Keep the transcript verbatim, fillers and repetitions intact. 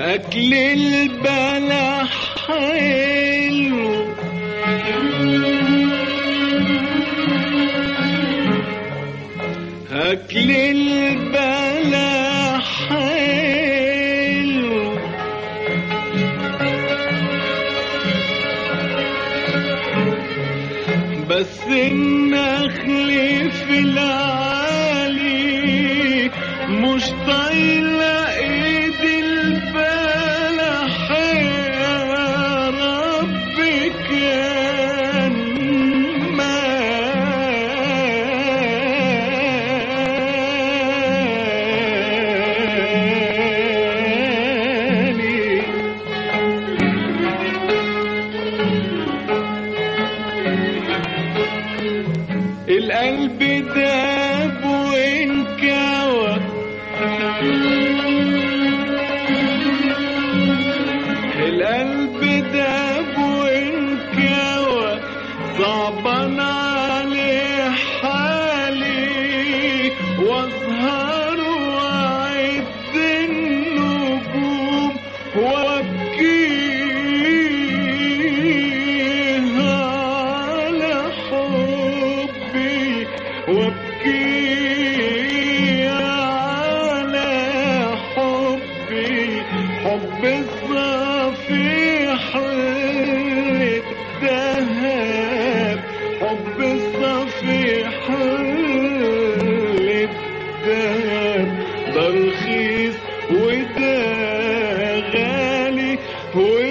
أكل البلح حلو أكل البلح حلو بس النخل في العالي مش طايلة ايد البلح يا رب كان مالي. القلب داب وانكوى القلب داب وانكوى صعبان عليه حالي واسهر واعد النجوم وابكيها على حبي وابكي على حبي حب الصفيح للذهب حب الصفيح للذهب ده رخيص وده غالي.